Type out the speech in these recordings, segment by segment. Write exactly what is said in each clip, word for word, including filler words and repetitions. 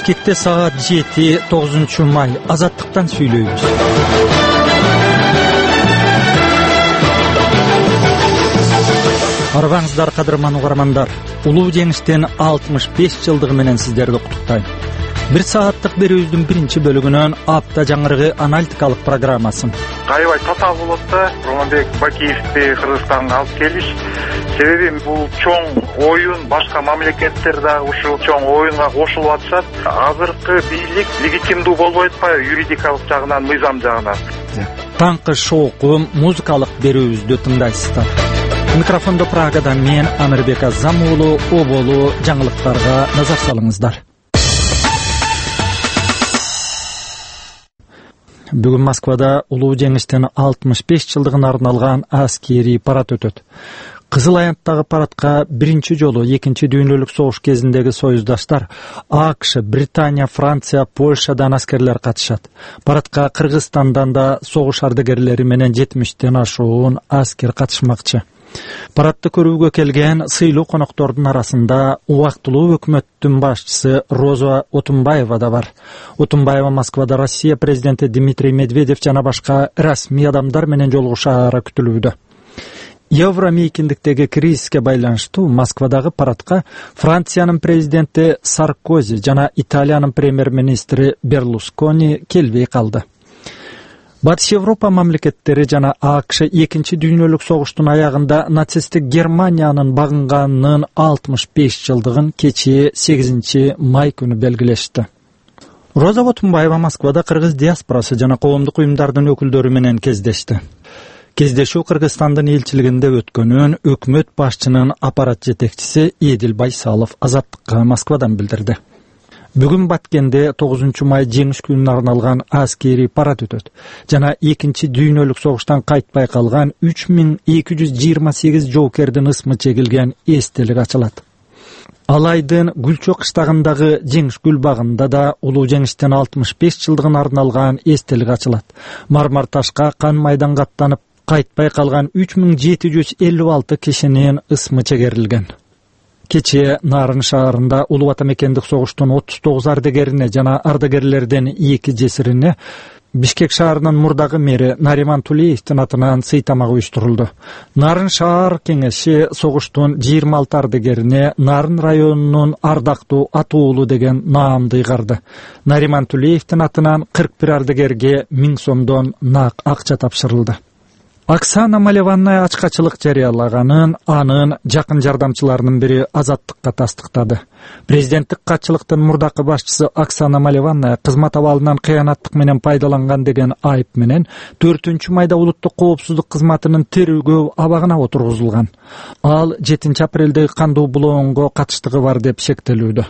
Бишкекте саат жети, тогузунчу май. Азаттыктан сүйлөйбүз. Арбаңыздар, кадырман угармандар. Улуу жеңиштин алтымыш беш жылдыгы менен сиздерди куттуктайм. Бир сааттык берүүбүздүн биринчи бөлүгүнөн апта жаңырыгы аналитикалык программасын. Аябай татаал болот да, Романбек Бакиевди Кыргызстанга алып келиш. Себеби бул чоң оюн, башка мамлекеттер дагы ушул чоң оюнга кошулуп атышат. Азыркы бийлик легитимдүү болбой атпайбы юридикалык жагынан, мыйзам жагынан. Таңкы шоуку музыкалык берүүбүздү тыңдайсыздар. Микрофондо Прагадан мен Амирбек Азам уулу, оболу жаңылыктарга назар салыңыздар. Бүгүн Москвада улуу жеңиштин алтымыш беш жылдыгына арналган аскерий парад өтөт. Кызыл аянттагы парадка биринчи жолу экинчи дүйнөлүк согуш кезиндеги союздаштар АКШ, Британия, Франция, Польшадан аскерлер катышат. Парадка Кыргызстандан да согуш ардагерлери менен жетимиштен ашуун аскер катышмакчы. Парадты көрүүгө келген сыйлуу коноктордун арасында убактылуу өкмөттүн башчысы Роза Отунбаева да бар. Отунбаева Москвада Россия президенти Дмитрий Медведев жана башка расмий адамдар менен жолугушаары күтүлүүдө. Евромейкиндиктеги кризиске байланыштуу Москвадагы парадка Франциянын президенти Саркози жана Италиянын премьер-министри Берлускони келбей калды. Батыш Европа мамлекеттери жана АКШ экинчи дүйнөлүк согуштун аягында нацисттик Германиянын багынганынын алтымыш беш жылдыгын кечээ сегизинчи май күнү белгилешти. Роза Отунбаева Москвада кыргыз диаспорасы жана коомдук уюмдардын өкүлдөрү менен кездешти. Кездешүү Кыргызстандын элчилигинде өткөнүн өкмөт башчынын аппарат жетекчиси Эдил Байсалов Азаттыкка Москвадан билдирди. Бүгүн Баткенде тогузунчу май жеңиш күнүнө арналган аскерий парад өтөт. Жана экинчи дүйнөлүк согуштан кайтпай калган үч миң эки жүз жыйырма сегиз жоокердин ысмы чегилген эстелик ачылат. Алайдын Гүлчө кыштагындагы Жеңиш гүл багында да улуу жеңиштин алтымыш беш жылдыгына арналган эстелик ачылат. Мармар ташка кан майдан каттанып кайтпай калган үч миң жети жүз элүү алты кишинин ысмы чегерилген. Кечээ Нарын шаарында улуу ата мекендик согуштун отуз тогуз ардагерине жана ардагерлерден эки жесирине Бишкек шаарынын мурдагы мэри Нариман Тулеевдин атынан сый тамак уюштурулду. Нарын шаар кеңеши согуштун жыйырма алты ардагерине Нарын районунун ардактуу атуулу деген наамды ыйгарды. Нариман Тулеевдин атынан кырк бир ардагерге миң сомдон нак акча тапшырылды. Оксана Малеванная ачкачылык жарыялаганын анын жакын жардамчыларынын бири Азаттыкка тастыктады. Президенттик катчылыктын мурдакы башчысы Оксана Малеванная кызмат абалынан кыянаттык менен пайдаланган деген айып менен төртүнчү майда улуттук коопсуздук кызматынын тергөө абагына отургузулган. Ал жетинчи апрелдеги кандуу булоонго катыштыгы бар деп шектелүүдө.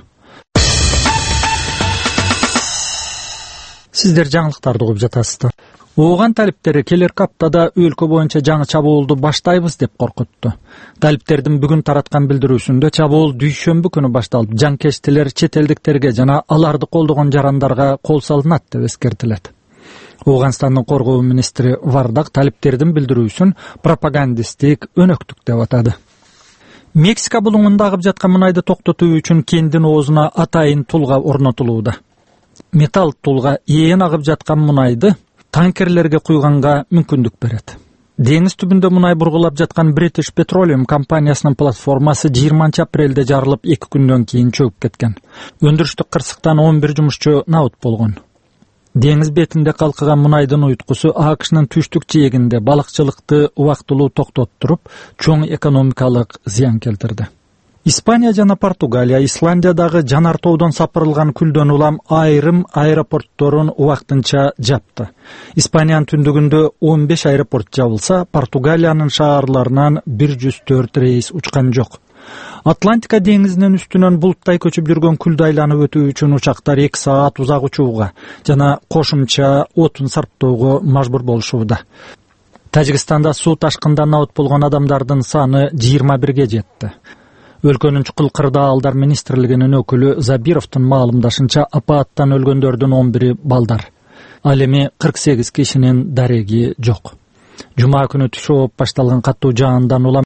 Сиздер жаңылыктарды угуп жатасыздар. Ооган талиптери келерки аптада өлкө боюнча жаңы чабуулду баштайбыз деп коркутту. Талиптердин бүгүн тараткан билдирүүсүндө чабуул дүйшөмбү күнү башталып, жанкечтилер чет элдиктерге жана аларды колдогон жарандарга кол салынат деп эскертилет. Ооганстандын коргоо министри Вардак талиптердин билдирүүсүн пропагандисттик өнөктүк деп атады. Мексика булуңунда агып жаткан мунайды токтотуу үчүн кендин оозуна атайын тулга орнотулууда. Металл тулга ээн агып жаткан мунайды танкерлерге куйганга мүмкүндүк берет. Деңиз түбүндө мунай бургулап жаткан British Petroleum компаниясынын платформасы жыйырманчы апрелде жарылып эки күндөн кийин чөгүп кеткен. Өндүрүштүк кырсыктан он бир жумушчу набыт болгон. Деңиз бетинде калкыган мунайдын уюткусу АКШнын түштүк жээгинде балыкчылыкты убактылуу токтоттуруп, чоң экономикалык зыян келтирди. Испания жана Португалия Исландиядагы жанар тоодон сапырылган күлдөн улам айрым аэропортторун убактынча жапты. Испаниянын түндүгүндө он беш аэропорт жабылса, Португалиянын шаарларынан бир жүз төрт рейс учкан жок. Атлантика деңизинин үстүнөн булуттай көчүп жүргөн күлдү айланып өтүү үчүн учактар эки саат узак учууга жана кошумча отун сарптоого мажбур болушууда. Тажикстанда суу ташкындан набыт болгон адамдардын саны жыйырма бирге жетти. Өлкөнүн чукул кырдаалдар министрлигинин өкүлү Забировдун маалымдашынча апааттан өлгөндөрдүн он бири балдар. Ал эми кырк сегиз кишинин дареги жок. Жума күнү түшө башталган каттуу жаандан улам